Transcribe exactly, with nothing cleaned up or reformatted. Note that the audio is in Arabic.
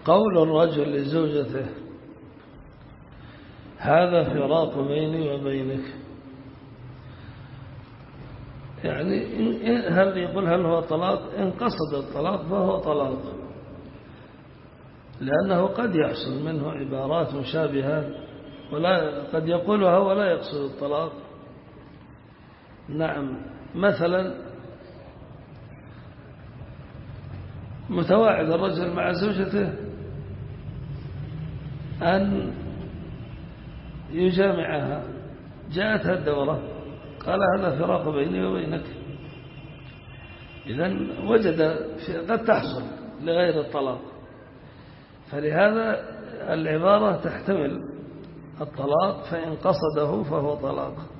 قول الرجل لزوجته هذا فراق بيني وبينك، يعني هل يقول هل هو طلاق؟ إن قصد الطلاق فهو طلاق، لأنه قد يحصل منه عبارات مشابهة ولا قد يقولها ولا يقصد الطلاق. نعم، مثلا متواعد الرجل مع زوجته أن يجامعها، جاءتها الدورة قال هذا فراق بيني وبينك، إذن وجد قد تحصل لغير الطلاق، فلهذا العبارة تحتمل الطلاق، فإن قصده فهو طلاق.